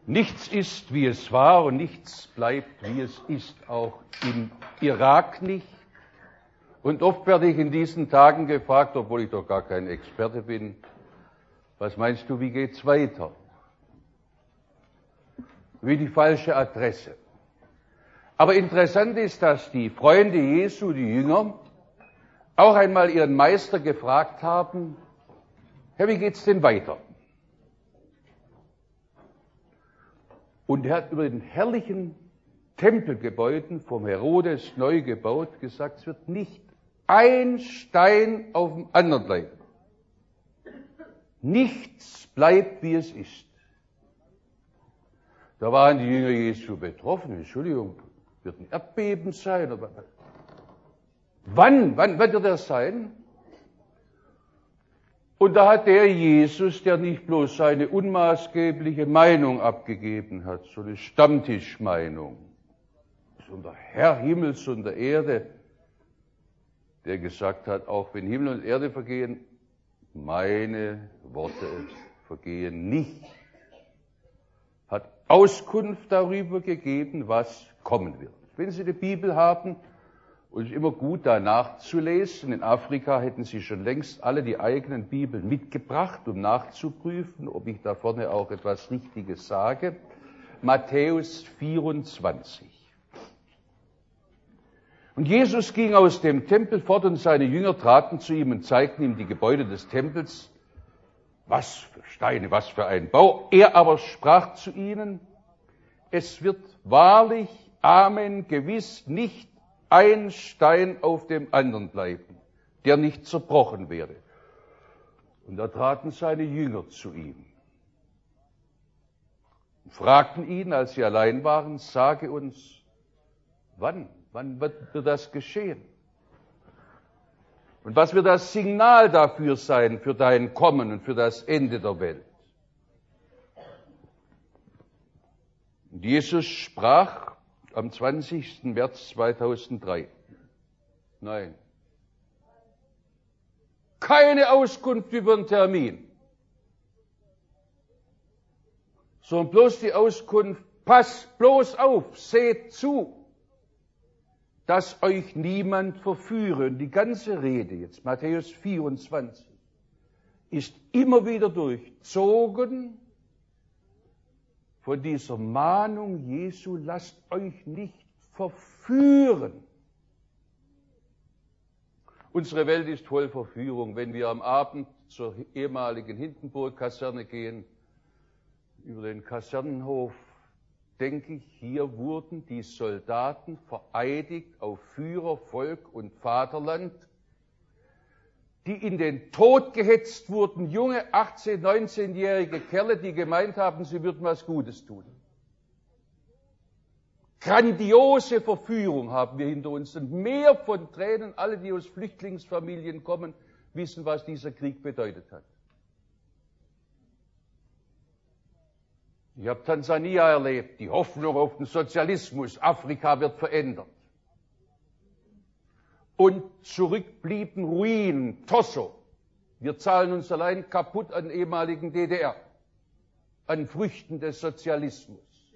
Nichts ist, wie es war und nichts bleibt, wie es ist, auch im Irak nicht. Und oft werde ich in diesen Tagen gefragt, obwohl ich doch gar kein Experte bin, was meinst du, wie geht's weiter? Wie die falsche Adresse. Aber interessant ist, dass die Freunde Jesu, die Jünger, auch einmal ihren Meister gefragt haben, Herr, wie geht's denn weiter? Und er hat über den herrlichen Tempelgebäuden vom Herodes neu gebaut gesagt, es wird nicht ein Stein auf dem anderen bleiben. Nichts bleibt, wie es ist. Da waren die Jünger Jesu betroffen. Entschuldigung, wird ein Erdbeben sein? Wann wird das sein? Und da hat der Jesus, der nicht bloß seine unmaßgebliche Meinung abgegeben hat, so eine Stammtischmeinung, so der Herr Himmels und der Erde, der gesagt hat, auch wenn Himmel und Erde vergehen, meine Worte vergehen nicht, hat Auskunft darüber gegeben, was kommen wird. Wenn Sie die Bibel haben, und es ist immer gut, da nachzulesen. In Afrika hätten Sie schon längst alle die eigenen Bibeln mitgebracht, um nachzuprüfen, ob ich da vorne auch etwas Richtiges sage. Matthäus 24. Und Jesus ging aus dem Tempel fort und seine Jünger traten zu ihm und zeigten ihm die Gebäude des Tempels. Was für Steine, was für ein Bau. Er aber sprach zu ihnen, es wird wahrlich, Amen, gewiss nicht ein Stein auf dem anderen bleiben, der nicht zerbrochen werde. Und da traten seine Jünger zu ihm und fragten ihn, als sie allein waren, sage uns, wann wird das geschehen? Und was wird das Signal dafür sein, für dein Kommen und für das Ende der Welt? Und Jesus sprach am 20. März 2003. Nein. Keine Auskunft über den Termin. Sondern bloß die Auskunft, passt bloß auf, seht zu, dass euch niemand verführe. Und die ganze Rede jetzt, Matthäus 24, ist immer wieder durchzogen von dieser Mahnung Jesu, lasst euch nicht verführen. Unsere Welt ist voll Verführung. Wenn wir am Abend zur ehemaligen Hindenburg-Kaserne gehen, über den Kasernenhof, denke ich, hier wurden die Soldaten vereidigt auf Führer, Volk und Vaterland, die in den Tod gehetzt wurden, junge 18-, 19-jährige Kerle, die gemeint haben, sie würden was Gutes tun. Grandiose Verführung haben wir hinter uns und mehr von Tränen. Alle, die aus Flüchtlingsfamilien kommen, wissen, was dieser Krieg bedeutet hat. Ich habe Tansania erlebt, die Hoffnung auf den Sozialismus, Afrika wird verändert. Und zurück blieben Ruinen, Tosso. Wir zahlen uns allein kaputt an ehemaligen DDR, an Früchten des Sozialismus.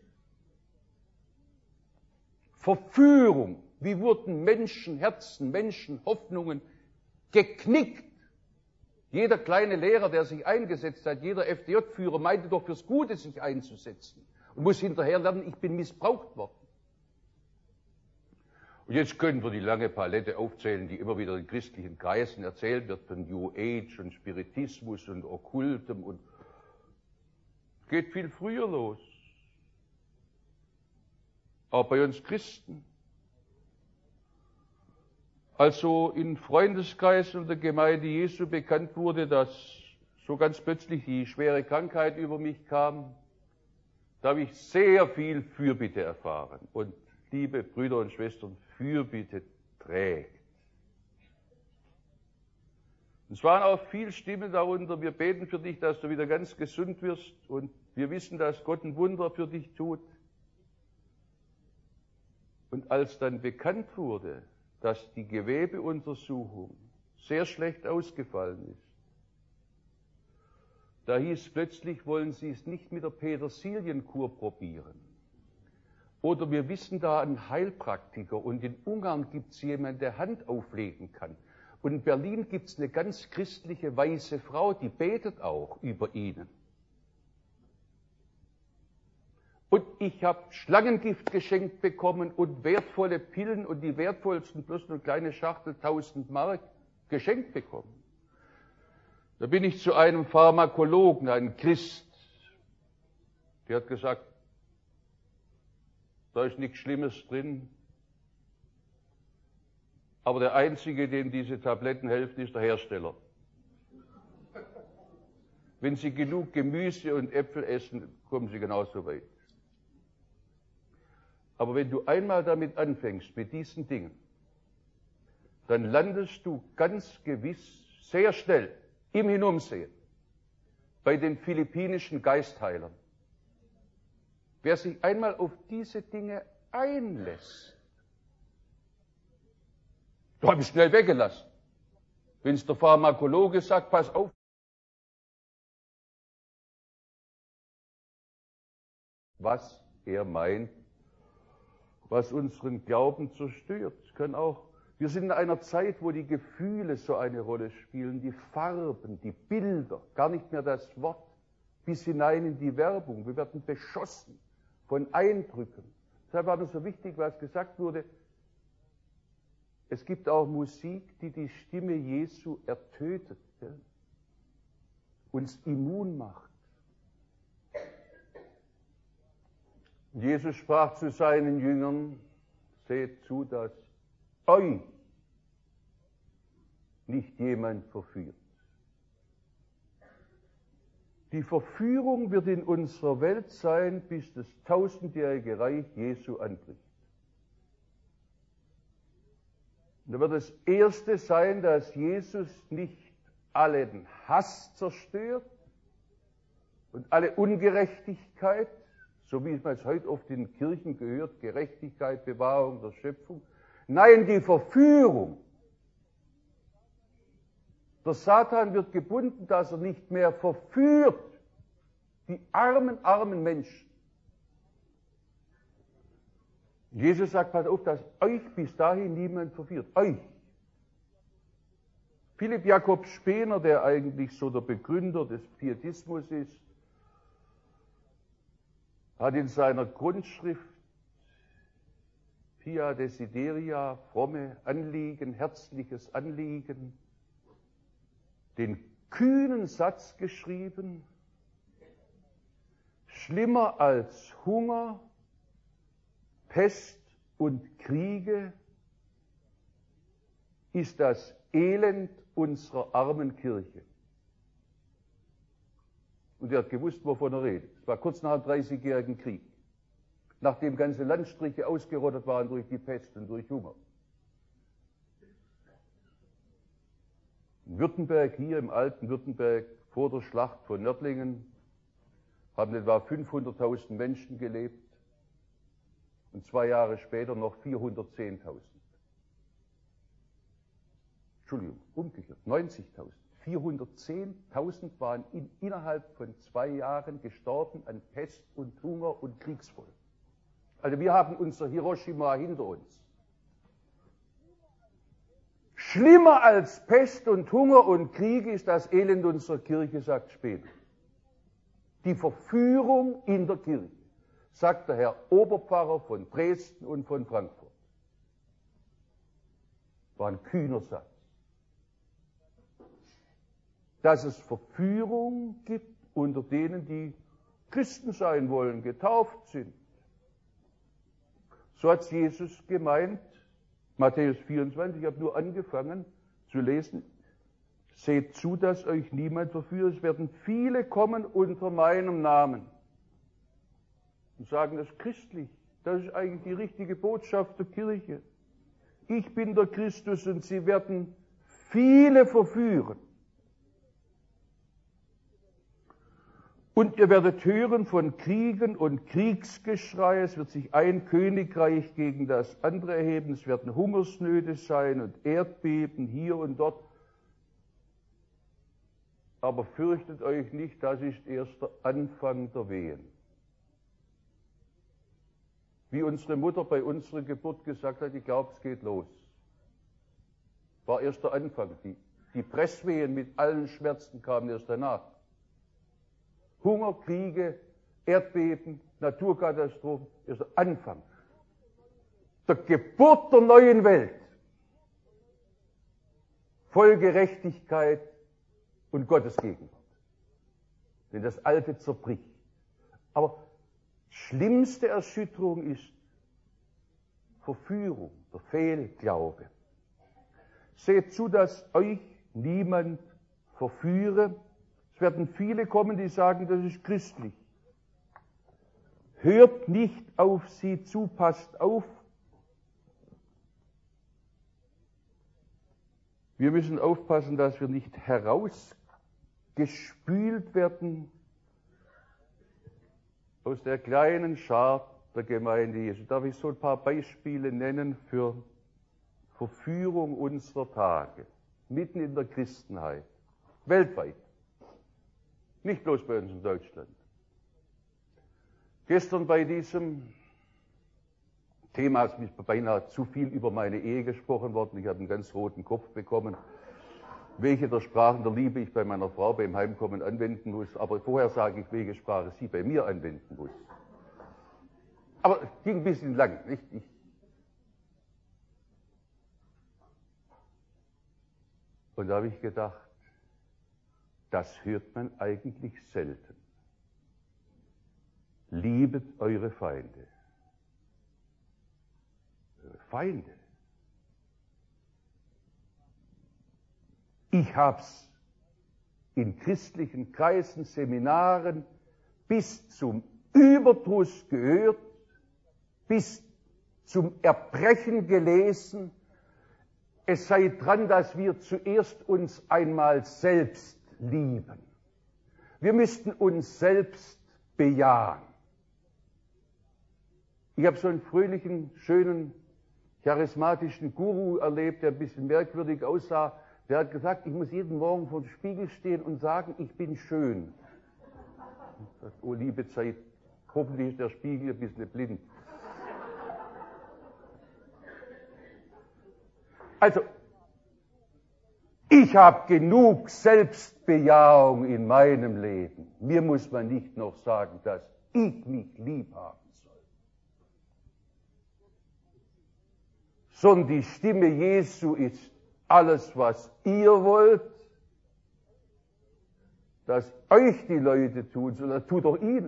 Verführung, wie wurden Menschenherzen, Menschenhoffnungen geknickt. Jeder kleine Lehrer, der sich eingesetzt hat, jeder FDJ-Führer meinte doch fürs Gute sich einzusetzen und muss hinterher lernen, ich bin missbraucht worden. Und jetzt können wir die lange Palette aufzählen, die immer wieder in christlichen Kreisen erzählt wird, von New Age und Spiritismus und Okkultem und geht viel früher los. Auch bei uns Christen. Also in Freundeskreisen und der Gemeinde Jesu bekannt wurde, dass so ganz plötzlich die schwere Krankheit über mich kam, da habe ich sehr viel Fürbitte erfahren. Und liebe Brüder und Schwestern, Fürbitte trägt. Es waren auch viele Stimmen darunter, wir beten für dich, dass du wieder ganz gesund wirst und wir wissen, dass Gott ein Wunder für dich tut. Und als dann bekannt wurde, dass die Gewebeuntersuchung sehr schlecht ausgefallen ist, Da hieß plötzlich, wollen Sie es nicht mit der Petersilienkur probieren? Oder wir wissen da einen Heilpraktiker und in Ungarn gibt es jemanden, der Hand auflegen kann. Und in Berlin gibt es eine ganz christliche weiße Frau, die betet auch über Ihnen. Und ich habe Schlangengift geschenkt bekommen und wertvolle Pillen und die wertvollsten plus eine kleine Schachtel 1000 Mark geschenkt bekommen. Da bin ich zu einem Pharmakologen, einem Christ, der hat gesagt, da ist nichts Schlimmes drin, aber der Einzige, dem diese Tabletten helfen, ist der Hersteller. Wenn Sie genug Gemüse und Äpfel essen, kommen Sie genauso weit. Aber wenn du einmal damit anfängst, mit diesen Dingen, dann landest du ganz gewiss sehr schnell im Hinumsehen bei den philippinischen Geistheilern. Wer sich einmal auf diese Dinge einlässt, da habe ich schnell weggelassen. Wenn es der Pharmakologe sagt, pass auf, was er meint, was unseren Glauben zerstört. Wir sind in einer Zeit, wo die Gefühle so eine Rolle spielen, die Farben, die Bilder, gar nicht mehr das Wort, bis hinein in die Werbung. Wir werden beschossen von Eindrücken. Deshalb war das so wichtig, was gesagt wurde. Es gibt auch Musik, die die Stimme Jesu ertötet, uns immun macht. Jesus sprach zu seinen Jüngern, seht zu, dass euch nicht jemand verführt. Die Verführung wird in unserer Welt sein, bis das 1000-jährige Reich Jesu anbricht. Und da wird das Erste sein, dass Jesus nicht allen Hass zerstört und alle Ungerechtigkeit, so wie man es heute oft in Kirchen gehört, Gerechtigkeit, Bewahrung der Schöpfung. Nein, die Verführung. Der Satan wird gebunden, dass er nicht mehr verführt. Die armen Menschen. Jesus sagt, pass auf, dass euch bis dahin niemand verführt. Euch. Philipp Jakob Spener, der eigentlich so der Begründer des Pietismus ist, hat in seiner Grundschrift Pia Desideria, fromme Anliegen, herzliches Anliegen, den kühnen Satz geschrieben, schlimmer als Hunger, Pest und Kriege ist das Elend unserer armen Kirche. Und er hat gewusst, wovon er redet. Es war kurz nach dem 30-jährigen Krieg, nachdem ganze Landstriche ausgerottet waren durch die Pest und durch Hunger. In Württemberg, hier im alten Württemberg, vor der Schlacht von Nördlingen, haben etwa 500.000 Menschen gelebt und 2 Jahre später noch 410.000. Entschuldigung, umgekehrt, 90.000. 410.000 waren innerhalb von 2 Jahren gestorben an Pest und Hunger und Kriegsfolgen. Also wir haben unser Hiroshima hinter uns. Schlimmer als Pest und Hunger und Krieg ist das Elend unserer Kirche, sagt Spener. Die Verführung in der Kirche, sagt der Herr Oberpfarrer von Dresden und von Frankfurt. War ein kühner Satz. Dass es Verführung gibt unter denen, die Christen sein wollen, getauft sind. So hat Jesus gemeint, Matthäus 24, ich habe nur angefangen zu lesen, seht zu, dass euch niemand verführt, es werden viele kommen unter meinem Namen und sagen, das ist christlich, das ist eigentlich die richtige Botschaft der Kirche. Ich bin der Christus und sie werden viele verführen. Und ihr werdet hören von Kriegen und Kriegsgeschrei. Es wird sich ein Königreich gegen das andere erheben. Es werden Hungersnöte sein und Erdbeben hier und dort. aber fürchtet euch nicht, das ist erst der Anfang der Wehen. Wie unsere Mutter bei unserer Geburt gesagt hat, ich glaube, es geht los. War erst der Anfang. Die Presswehen mit allen Schmerzen kamen erst danach. Hunger, Kriege, Erdbeben, Naturkatastrophen, erst der Anfang. Der Geburt der neuen Welt. Voll Gerechtigkeit und Gottes Gegenwart. Wenn das Alte zerbricht. Aber schlimmste Erschütterung ist Verführung, der Fehlglaube. Seht zu, dass euch niemand verführe. Es werden viele kommen, die sagen, das ist christlich. Hört nicht auf sie zu, passt auf. Wir müssen aufpassen, dass wir nicht herausgespült werden aus der kleinen Schar der Gemeinde Jesu. Darf ich so ein paar Beispiele nennen für Verführung unserer Tage, mitten in der Christenheit, weltweit, nicht bloß bei uns in Deutschland. Gestern bei diesem Thema ist mir beinahe zu viel über meine Ehe gesprochen worden. Ich habe einen ganz roten Kopf bekommen, welche der Sprachen der Liebe ich bei meiner Frau beim Heimkommen anwenden muss. Aber vorher sage ich, welche Sprache sie bei mir anwenden muss. Aber es ging ein bisschen lang, nicht? Und da habe ich gedacht, das hört man eigentlich selten. Liebet eure Feinde. Eure Feinde. Ich hab's in christlichen Kreisen, Seminaren bis zum Überdruss gehört, bis zum Erbrechen gelesen. Es sei dran, dass wir zuerst uns einmal selbst lieben. Wir müssten uns selbst bejahen. Ich habe so einen fröhlichen, schönen, charismatischen Guru erlebt, der ein bisschen merkwürdig aussah. Der hat gesagt, ich muss jeden Morgen vor dem Spiegel stehen und sagen, ich bin schön. Ich sage, oh liebe Zeit, hoffentlich ist der Spiegel ein bisschen blind. Also, ich habe genug Selbstbejahung in meinem Leben. Mir muss man nicht noch sagen, dass ich mich lieb haben soll. Sondern die Stimme Jesu ist alles, was ihr wollt, dass euch die Leute tun sollen, tut doch ihnen.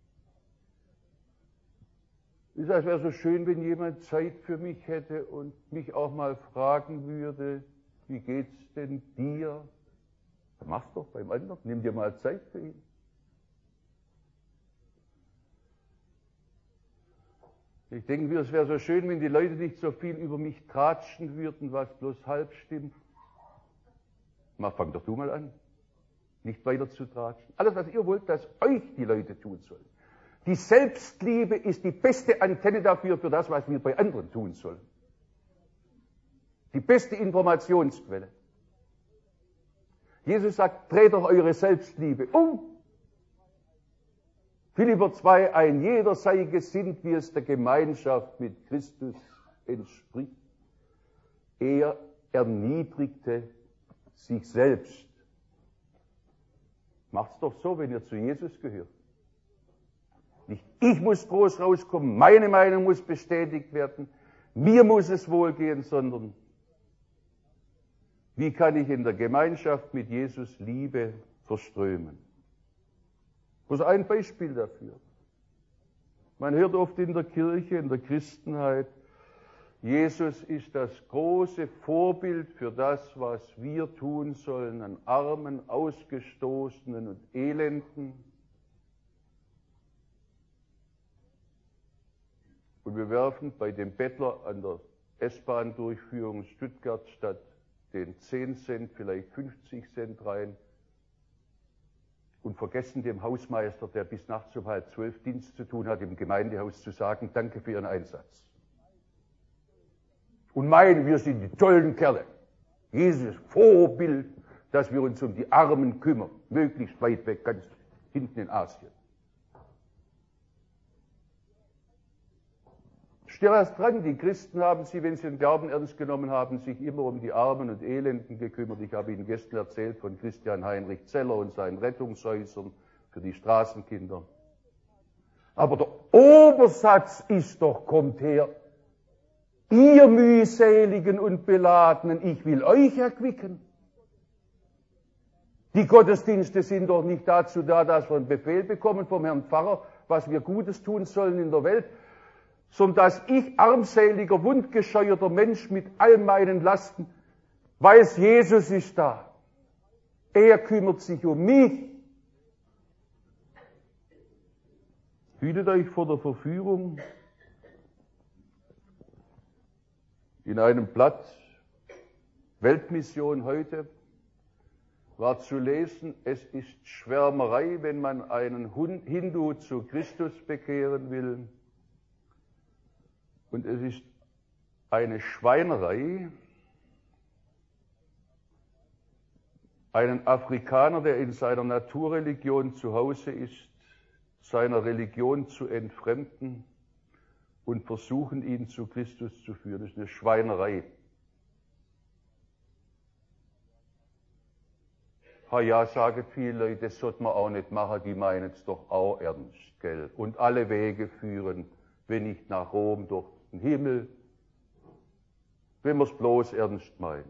Es wäre so schön, wenn jemand Zeit für mich hätte und mich auch mal fragen würde, wie geht's denn dir? Mach's doch beim anderen, nimm dir mal Zeit für ihn. Ich denke mir, es wäre so schön, wenn die Leute nicht so viel über mich tratschen würden, was bloß halb stimmt. Fang doch du mal an, nicht weiter zu tratschen. Alles, was ihr wollt, dass euch die Leute tun sollen. Die Selbstliebe ist die beste Antenne dafür, für das, was wir bei anderen tun sollen. Die beste Informationsquelle. Jesus sagt, dreht doch eure Selbstliebe um. Philipper 2, ein jeder sei gesinnt, wie es der Gemeinschaft mit Christus entspricht. Er erniedrigte sich selbst. Macht's doch so, wenn ihr zu Jesus gehört. Nicht ich muss groß rauskommen, meine Meinung muss bestätigt werden, mir muss es wohlgehen, sondern wie kann ich in der Gemeinschaft mit Jesus Liebe verströmen? Das ist ein Beispiel dafür. Man hört oft in der Kirche, in der Christenheit, Jesus ist das große Vorbild für das, was wir tun sollen an Armen, Ausgestoßenen und Elenden. Und wir werfen bei dem Bettler an der S-Bahn-Durchführung Stuttgart statt den 10 Cent vielleicht 50 Cent rein und vergessen dem Hausmeister, der bis nachts um 11:30 Dienst zu tun hat, im Gemeindehaus zu sagen, danke für Ihren Einsatz. Und meinen, wir sind die tollen Kerle. Jesus Vorbild, dass wir uns um die Armen kümmern, möglichst weit weg, ganz hinten in Asien. Steht erst dran, die Christen haben sich, wenn sie den Glauben ernst genommen haben, sich immer um die Armen und Elenden gekümmert. Ich habe Ihnen gestern erzählt von Christian Heinrich Zeller und seinen Rettungshäusern für die Straßenkinder. Aber der Obersatz ist doch, kommt her, ihr mühseligen und Beladenen, ich will euch erquicken. Die Gottesdienste sind doch nicht dazu da, dass wir einen Befehl bekommen vom Herrn Pfarrer, was wir Gutes tun sollen in der Welt, sondern dass ich, armseliger, wundgescheuerter Mensch mit all meinen Lasten, weiß, Jesus ist da. Er kümmert sich um mich. Hütet euch vor der Verführung. In einem Blatt Weltmission heute war zu lesen, es ist Schwärmerei, wenn man einen Hindu zu Christus bekehren will. Und es ist eine Schweinerei, einen Afrikaner, der in seiner Naturreligion zu Hause ist, seiner Religion zu entfremden und versuchen, ihn zu Christus zu führen. Das ist eine Schweinerei. Ja, sagen viele Leute, das sollte man auch nicht machen, die meinen es doch auch ernst, gell? Und alle Wege führen, wenn nicht nach Rom, durch den Himmel, wenn man es bloß ernst meint.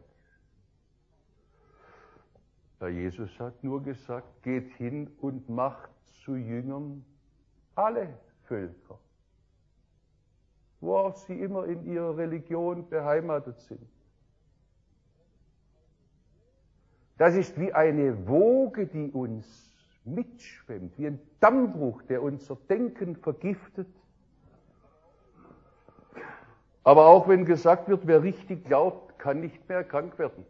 Ja, Jesus hat nur gesagt, geht hin und macht zu Jüngern alle Völker, wo auch sie immer in ihrer Religion beheimatet sind. Das ist wie eine Woge, die uns mitschwemmt, wie ein Dammbruch, der unser Denken vergiftet. Aber auch wenn gesagt wird, wer richtig glaubt, kann nicht mehr krank werden.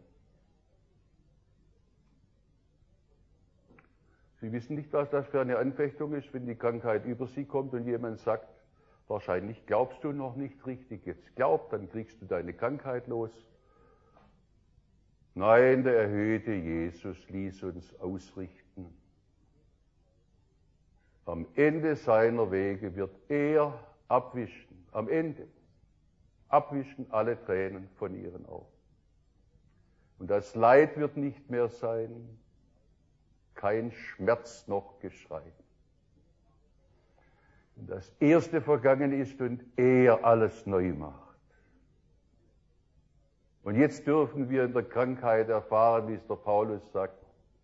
Sie wissen nicht, was das für eine Anfechtung ist, wenn die Krankheit über Sie kommt und jemand sagt, wahrscheinlich glaubst du noch nicht richtig, jetzt glaub, dann kriegst du deine Krankheit los. Nein, der erhöhte Jesus ließ uns ausrichten. Am Ende seiner Wege wird er abwischen, am Ende abwischen alle Tränen von ihren Augen. Und das Leid wird nicht mehr sein, kein Schmerz noch Geschrei. Und das Erste vergangen ist und er alles neu macht. Und jetzt dürfen wir in der Krankheit erfahren, wie es der Paulus sagt,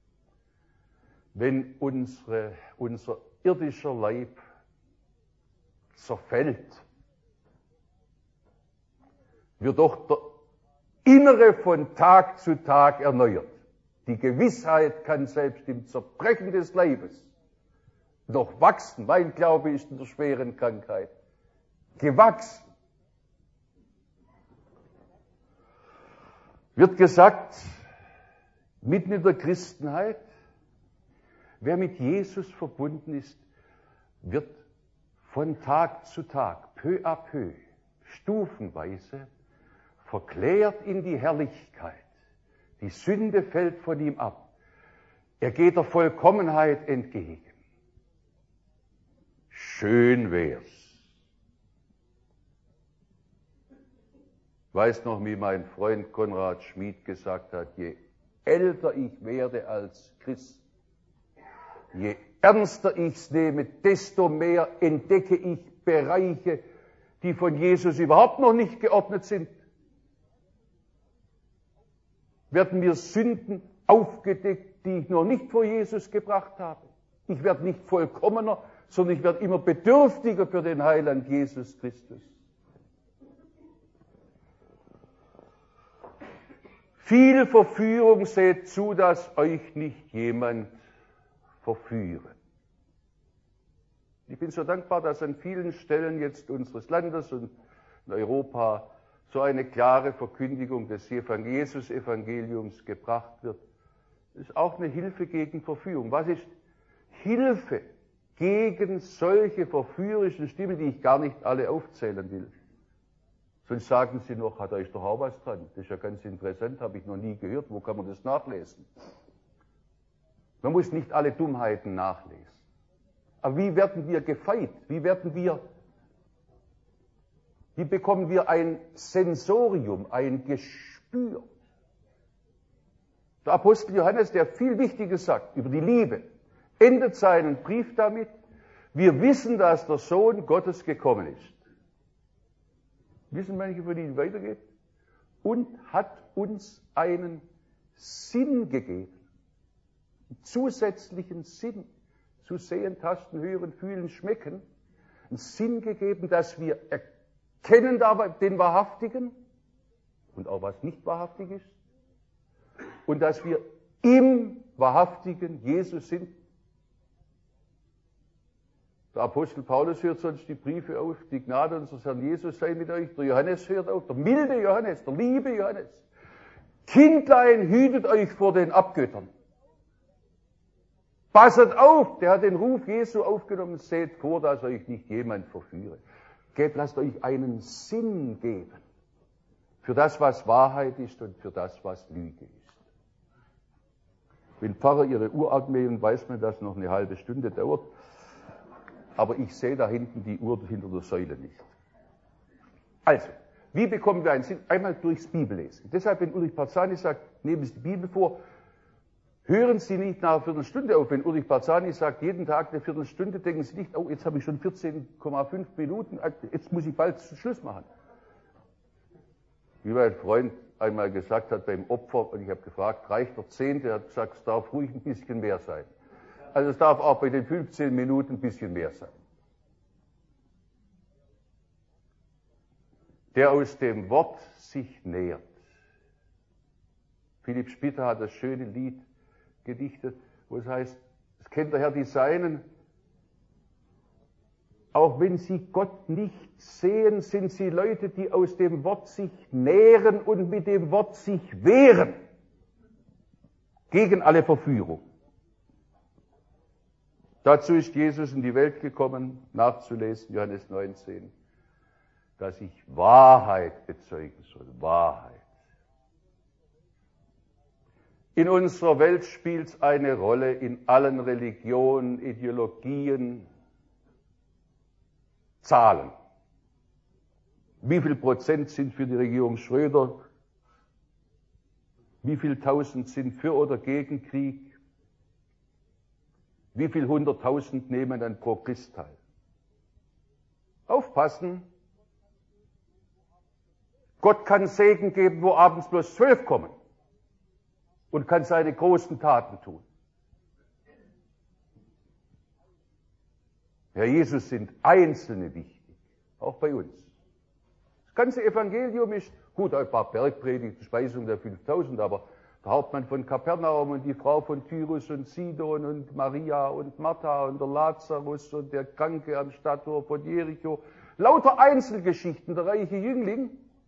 wenn unser irdischer Leib zerfällt, wird doch der Innere von Tag zu Tag erneuert. Die Gewissheit kann selbst im Zerbrechen des Leibes noch wachsen. Mein Glaube ist in der schweren Krankheit gewachsen. Wird gesagt, mitten in der Christenheit, wer mit Jesus verbunden ist, wird von Tag zu Tag, peu à peu, stufenweise verklärt in die Herrlichkeit. Die Sünde fällt von ihm ab. Er geht der Vollkommenheit entgegen. Schön wär's. Ich weiß noch, wie mein Freund Konrad Schmid gesagt hat, je älter ich werde als Christ, je ernster ich's nehme, desto mehr entdecke ich Bereiche, die von Jesus überhaupt noch nicht geordnet sind. Werden mir Sünden aufgedeckt, die ich noch nicht vor Jesus gebracht habe. Ich werde nicht vollkommener, sondern ich werde immer bedürftiger für den Heiland Jesus Christus. Viel Verführung, seht zu, dass euch nicht jemand verführe. Ich bin so dankbar, dass an vielen Stellen jetzt unseres Landes und in Europa so eine klare Verkündigung des Jesus-Evangeliums gebracht wird. Das ist auch eine Hilfe gegen Verführung. Was ist Hilfe gegen solche verführerischen Stimmen, die ich gar nicht alle aufzählen will? Sonst sagen sie noch, da ist doch auch was dran. Das ist ja ganz interessant, habe ich noch nie gehört. Wo kann man das nachlesen? Man muss nicht alle Dummheiten nachlesen. Aber wie werden wir gefeit? Wie bekommen wir ein Sensorium, ein Gespür? Der Apostel Johannes, der viel Wichtiges sagt über die Liebe, endet seinen Brief damit: Wir wissen, dass der Sohn Gottes gekommen ist. Wissen manche von Ihnen weitergeht? Und hat uns einen Sinn gegeben. Einen zusätzlichen Sinn. Zu sehen, tasten, hören, fühlen, schmecken. Einen Sinn gegeben, dass wir erkennen dabei den Wahrhaftigen und auch was nicht wahrhaftig ist. Und dass wir im Wahrhaftigen Jesus sind. Der Apostel Paulus hört sonst die Briefe auf: Die Gnade unseres Herrn Jesus sei mit euch. Der Johannes hört auf, der milde Johannes, der liebe Johannes: Kindlein, hütet euch vor den Abgöttern. Passet auf, der hat den Ruf Jesu aufgenommen: Seht vor, dass euch nicht jemand verführe. Lasst euch einen Sinn geben für das, was Wahrheit ist und für das, was Lüge ist. Wenn Pfarrer ihre Uhr abmähen, weiß man, dass noch eine halbe Stunde dauert. Aber ich sehe da hinten die Uhr hinter der Säule nicht. Also, wie bekommen wir einen Sinn? Einmal durchs Bibellesen. Deshalb, wenn Ulrich Barzani sagt, nehmen Sie die Bibel vor, hören Sie nicht nach einer Viertelstunde auf. Wenn Ulrich Barzani sagt, jeden Tag eine Viertelstunde, denken Sie nicht: Oh, jetzt habe ich schon 14,5 Minuten, jetzt muss ich bald Schluss machen. Wie mein Freund einmal gesagt hat beim Opfer, und ich habe gefragt, reicht der Zehnte? Er hat gesagt, es darf ruhig ein bisschen mehr sein. Also es darf auch bei den 15 Minuten ein bisschen mehr sein. Der aus dem Wort sich nährt. Philipp Spitter hat das schöne Lied gedichtet, wo es heißt, es kennt der Herr die Seinen: Auch wenn sie Gott nicht sehen, sind sie Leute, die aus dem Wort sich nähren und mit dem Wort sich wehren. Gegen alle Verführung. Dazu ist Jesus in die Welt gekommen, nachzulesen, Johannes 19, dass ich Wahrheit bezeugen soll. Wahrheit. In unserer Welt spielt es eine Rolle, in allen Religionen, Ideologien, Zahlen. Wie viel Prozent sind für die Regierung Schröder? Wie viel Tausend sind für oder gegen Krieg? Wie viel 100.000 nehmen dann pro Christ teil? Aufpassen! Gott kann Segen geben, wo abends bloß 12 kommen und kann seine großen Taten tun. Herr Jesus, sind Einzelne wichtig, auch bei uns. Das ganze Evangelium ist, gut, ein paar Bergpredigten, Speisung der 5.000, aber der Hauptmann von Kapernaum und die Frau von Tyrus und Sidon und Maria und Martha und der Lazarus und der Kranke am Stadttor von Jericho. Lauter Einzelgeschichten, der reiche Jüngling.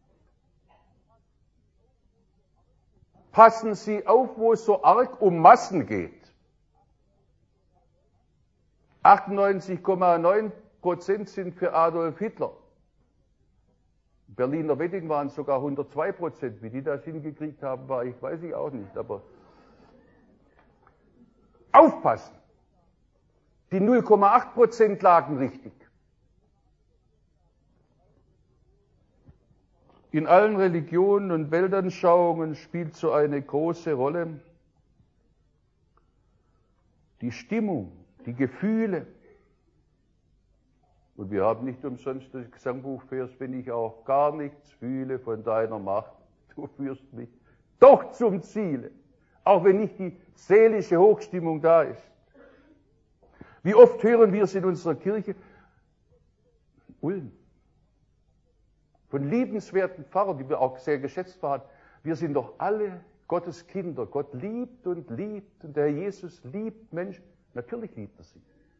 Passen Sie auf, wo es so arg um Massen geht. 98,9% sind für Adolf Hitler. Berliner Wedding waren sogar 102%. Wie die das hingekriegt haben, weiß ich auch nicht. Aber aufpassen! Die 0,8% lagen richtig. In allen Religionen und Weltanschauungen spielt so eine große Rolle die Stimmung, die Gefühle. Und wir haben nicht umsonst das Gesangbuchvers: Wenn ich auch gar nichts fühle von deiner Macht, du führst mich doch zum Ziele. Auch wenn nicht die seelische Hochstimmung da ist. Wie oft hören wir es in unserer Kirche? Ulm. Von liebenswerten Pfarrern, die wir auch sehr geschätzt waren. Wir sind doch alle Gottes Kinder. Gott liebt und liebt und der Herr Jesus liebt Menschen. Natürlich liebt er sie.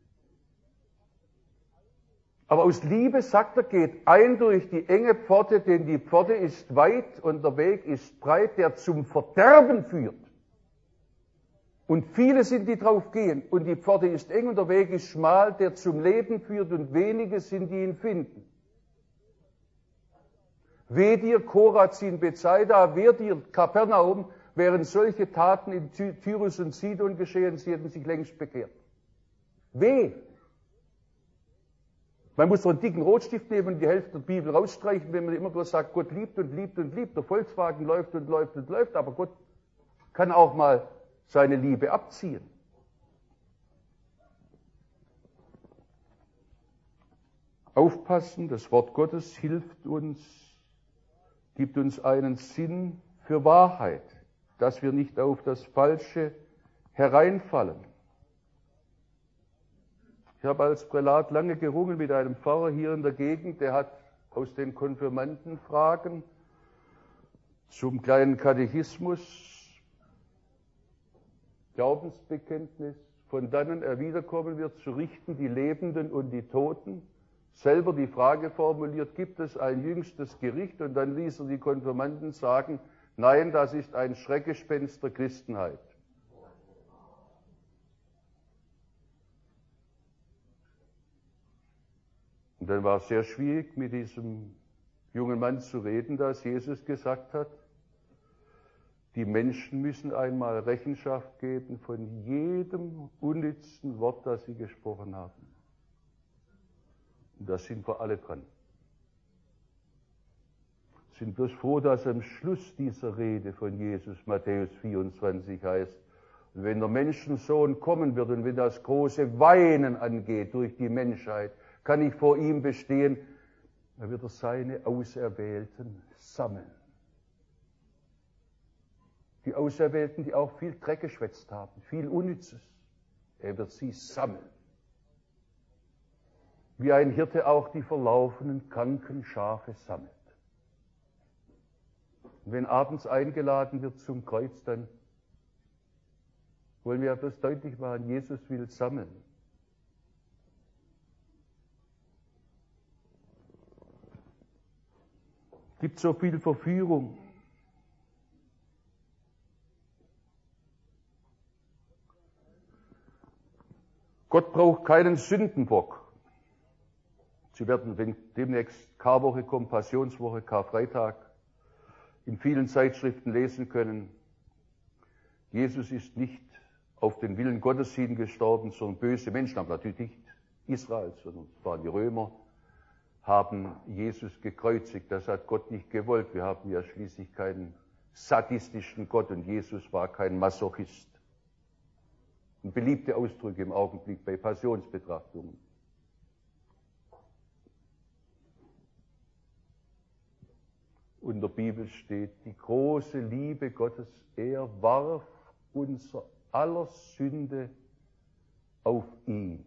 Aber aus Liebe, sagt er, geht ein durch die enge Pforte, denn die Pforte ist weit und der Weg ist breit, der zum Verderben führt. Und viele sind, die drauf gehen. Und die Pforte ist eng und der Weg ist schmal, der zum Leben führt, und wenige sind, die ihn finden. Weh dir, Korazin, Bethsaida, weh dir, Kapernaum, wären solche Taten in Tyrus und Sidon geschehen, sie hätten sich längst bekehrt. Weh! Man muss so einen dicken Rotstift nehmen und die Hälfte der Bibel rausstreichen, wenn man immer bloß sagt, Gott liebt und liebt und liebt. Der Volkswagen läuft und läuft und läuft, aber Gott kann auch mal seine Liebe abziehen. Aufpassen, das Wort Gottes hilft uns, gibt uns einen Sinn für Wahrheit, dass wir nicht auf das Falsche hereinfallen. Ich habe als Prälat lange gerungen mit einem Pfarrer hier in der Gegend, der hat aus den Konfirmandenfragen zum kleinen Katechismus, Glaubensbekenntnis, von dannen er wiederkommen wird, zu richten die Lebenden und die Toten, selber die Frage formuliert, gibt es ein jüngstes Gericht? Und dann ließ er die Konfirmanden sagen, nein, das ist ein Schreckgespenst der Christenheit. Und dann war es sehr schwierig, mit diesem jungen Mann zu reden, dass Jesus gesagt hat, die Menschen müssen einmal Rechenschaft geben von jedem unnützen Wort, das sie gesprochen haben. Und da sind wir alle dran. Sind bloß froh, dass am Schluss dieser Rede von Jesus, Matthäus 24 heißt, und wenn der Menschensohn kommen wird und wenn das große Weinen angeht durch die Menschheit, kann ich vor ihm bestehen, dann wird er seine Auserwählten sammeln. Die Auserwählten, die auch viel Dreck geschwätzt haben, viel Unnützes. Er wird sie sammeln. Wie ein Hirte auch die verlaufenen, kranken Schafe sammelt. Und wenn abends eingeladen wird zum Kreuz, dann wollen wir das deutlich machen, Jesus will sammeln. Es gibt so viel Verführung. Gott braucht keinen Sündenbock. Sie werden, wenn demnächst Karwoche kommt, Passionswoche, Karfreitag, in vielen Zeitschriften lesen können, Jesus ist nicht auf den Willen Gottes hin gestorben, sondern böse Menschen, aber natürlich nicht Israel, sondern es waren die Römer, haben Jesus gekreuzigt. Das hat Gott nicht gewollt. Wir haben ja schließlich keinen sadistischen Gott und Jesus war kein Masochist. Und beliebte Ausdrücke im Augenblick bei Passionsbetrachtungen. Und in der Bibel steht, die große Liebe Gottes, er warf unser aller Sünde auf ihn.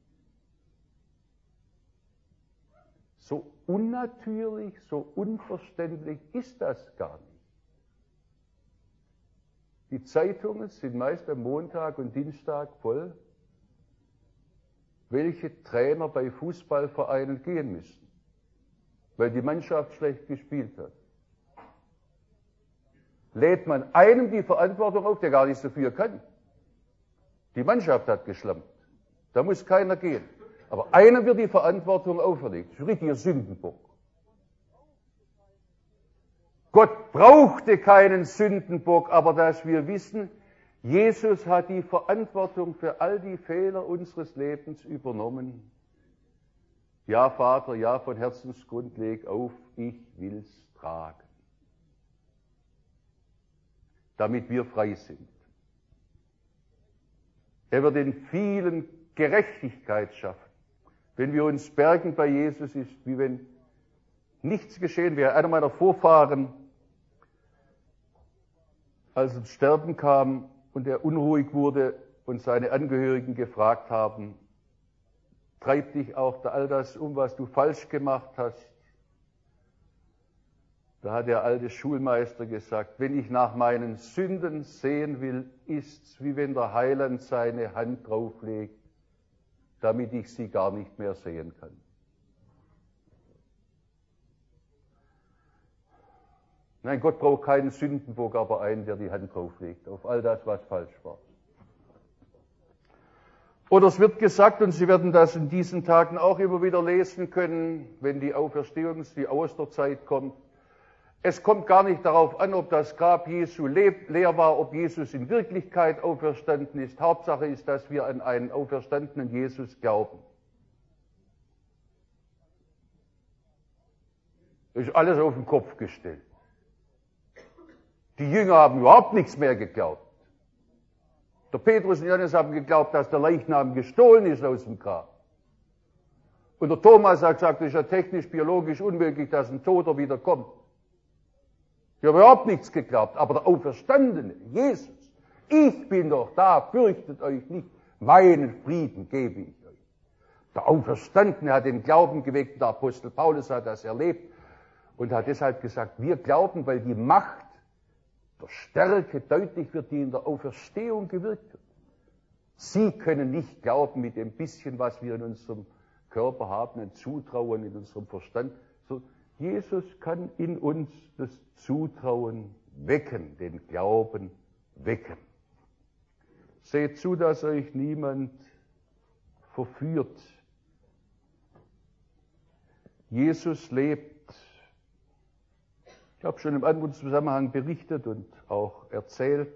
So unnatürlich, so unverständlich ist das gar nicht. Die Zeitungen sind meist am Montag und Dienstag voll, welche Trainer bei Fußballvereinen gehen müssen, weil die Mannschaft schlecht gespielt hat. Lädt man einem die Verantwortung auf, der gar nichts dafür kann. Die Mannschaft hat geschlampt. Da muss keiner gehen. Aber einem wird die Verantwortung auferlegt. Das ist ein richtiger Sündenbock. Gott brauchte keinen Sündenbock, aber dass wir wissen, Jesus hat die Verantwortung für all die Fehler unseres Lebens übernommen. Ja, Vater, ja, von Herzensgrund leg auf, ich will's tragen. Damit wir frei sind. Er wird in vielen Gerechtigkeit schaffen. Wenn wir uns bergen bei Jesus, ist wie wenn nichts geschehen wäre. Einer meiner Vorfahren, als er ins Sterben kam und er unruhig wurde und seine Angehörigen gefragt haben, treibt dich auch all das um, was du falsch gemacht hast? Da hat der alte Schulmeister gesagt, wenn ich nach meinen Sünden sehen will, ist's wie wenn der Heiland seine Hand drauflegt, damit ich sie gar nicht mehr sehen kann. Nein, Gott braucht keinen Sündenbock, aber einen, der die Hand drauflegt, auf all das, was falsch war. Oder es wird gesagt, und Sie werden das in diesen Tagen auch immer wieder lesen können, wenn die die Osterzeit kommt, Es kommt gar nicht darauf an, ob das Grab Jesu leer war, ob Jesus in Wirklichkeit auferstanden ist. Hauptsache ist, dass wir an einen auferstandenen Jesus glauben. Das ist alles auf den Kopf gestellt. Die Jünger haben überhaupt nichts mehr geglaubt. Der Petrus und Johannes haben geglaubt, dass der Leichnam gestohlen ist aus dem Grab. Und der Thomas hat gesagt, es ist ja technisch, biologisch unmöglich, dass ein Toter wieder kommt. Die haben überhaupt nichts geglaubt. Aber der Auferstandene, Jesus, ich bin doch da, fürchtet euch nicht, meinen Frieden gebe ich euch. Der Auferstandene hat den Glauben geweckt, der Apostel Paulus hat das erlebt und hat deshalb gesagt, wir glauben, weil die Macht der Stärke deutlich wird, die in der Auferstehung gewirkt wird. Sie können nicht glauben mit dem bisschen, was wir in unserem Körper haben, ein Zutrauen in unserem Verstand. So, Jesus kann in uns das Zutrauen wecken, den Glauben wecken. Seht zu, dass euch niemand verführt. Jesus lebt. Ich habe schon im anderen Zusammenhang berichtet und auch erzählt.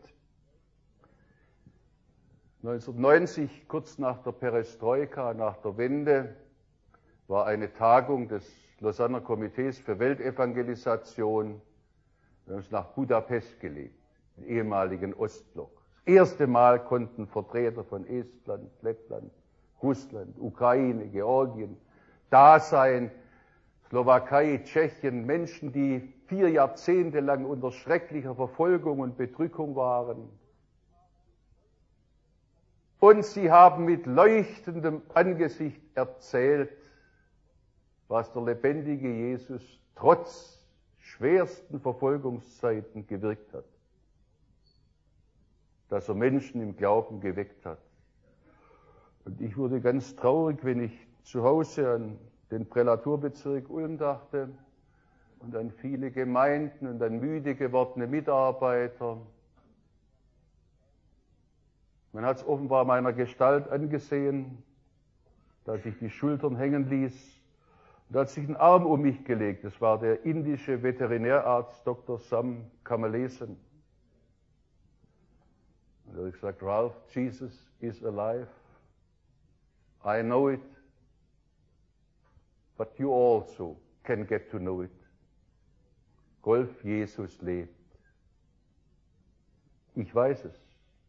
1990, kurz nach der Perestroika, nach der Wende, war eine Tagung des Lausanner Komitees für Weltevangelisation. Wir haben uns nach Budapest gelegt, im ehemaligen Ostblock. Das erste Mal konnten Vertreter von Estland, Lettland, Russland, Ukraine, Georgien da sein, Slowakei, Tschechien, Menschen, die 4 Jahrzehnte lang unter schrecklicher Verfolgung und Bedrückung waren. Und sie haben mit leuchtendem Angesicht erzählt, was der lebendige Jesus trotz schwersten Verfolgungszeiten gewirkt hat. Dass er Menschen im Glauben geweckt hat. Und ich wurde ganz traurig, wenn ich zu Hause an den Prälaturbezirk Ulm dachte und an viele Gemeinden und an müde gewordene Mitarbeiter. Man hat es offenbar meiner Gestalt angesehen, dass ich die Schultern hängen ließ. Und da hat sich ein Arm um mich gelegt. Das war der indische Veterinärarzt Dr. Sam Kamalesan. Und er hat gesagt, Ralph, Jesus is alive. I know it. But you also can get to know it. Golf, Jesus lebt. Ich weiß es.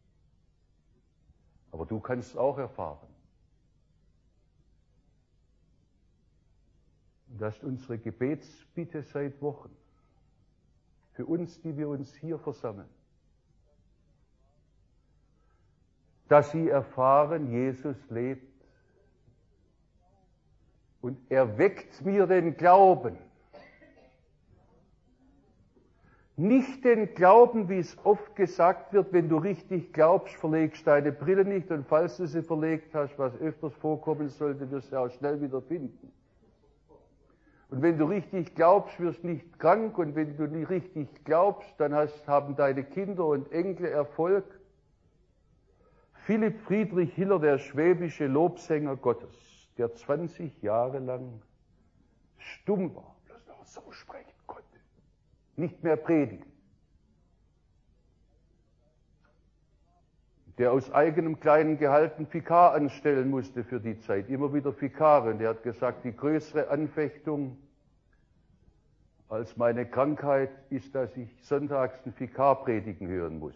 Aber du kannst es auch erfahren. Das ist unsere Gebetsbitte seit Wochen. Für uns, die wir uns hier versammeln. Dass sie erfahren, Jesus lebt. Und er weckt mir den Glauben. Nicht den Glauben, wie es oft gesagt wird, wenn du richtig glaubst, verlegst deine Brille nicht und falls du sie verlegt hast, was öfters vorkommen sollte, wirst du auch schnell wieder finden. Und wenn du richtig glaubst, wirst du nicht krank und wenn du nicht richtig glaubst, dann haben deine Kinder und Enkel Erfolg. Philipp Friedrich Hiller, der schwäbische Lobsänger Gottes, der 20 Jahre lang stumm war, bloß noch so sprechen konnte, nicht mehr predigen, der aus eigenem kleinen Gehalt einen Vikar anstellen musste für die Zeit, immer wieder Vikare, und der hat gesagt, die größere Anfechtung als meine Krankheit ist, dass ich sonntags einen Vikar predigen hören muss.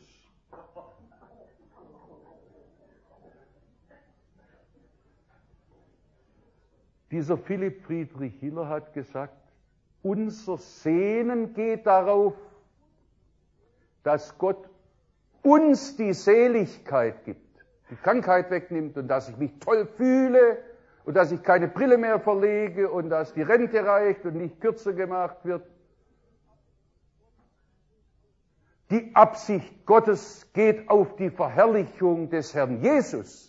Dieser Philipp Friedrich Hiller hat gesagt, unser Sehnen geht darauf, dass Gott uns die Seligkeit gibt, die Krankheit wegnimmt und dass ich mich toll fühle und dass ich keine Brille mehr verlege und dass die Rente reicht und nicht kürzer gemacht wird. Die Absicht Gottes geht auf die Verherrlichung des Herrn Jesus.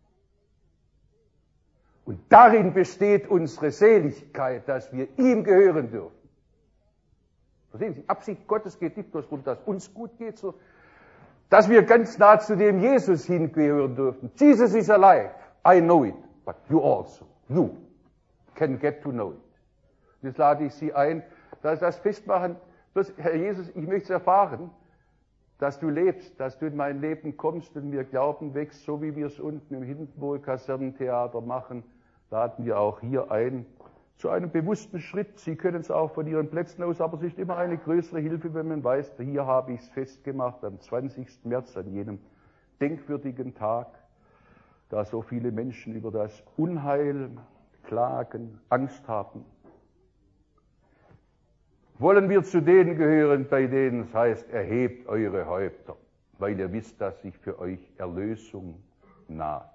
Und darin besteht unsere Seligkeit, dass wir ihm gehören dürfen. Verstehen Sie? Die Absicht Gottes geht nicht bloß darum, dass uns gut geht, sondern dass wir ganz nah zu dem Jesus hingehören dürfen. Jesus is alive. I know it. But you also, you can get to know it. Jetzt lade ich Sie ein, dass Sie das festmachen. Bloß, Herr Jesus, ich möchte es erfahren, dass du lebst, dass du in mein Leben kommst und mir Glauben wächst, so wie wir es unten im Hindenburg-Kasernentheater machen, laden wir auch hier ein zu einem bewussten Schritt. Sie können es auch von Ihren Plätzen aus, aber es ist immer eine größere Hilfe, wenn man weiß, hier habe ich es festgemacht am 20. März, an jenem denkwürdigen Tag, da so viele Menschen über das Unheil klagen, Angst haben. Wollen wir zu denen gehören, bei denen es heißt, erhebt eure Häupter, weil ihr wisst, dass sich für euch Erlösung naht.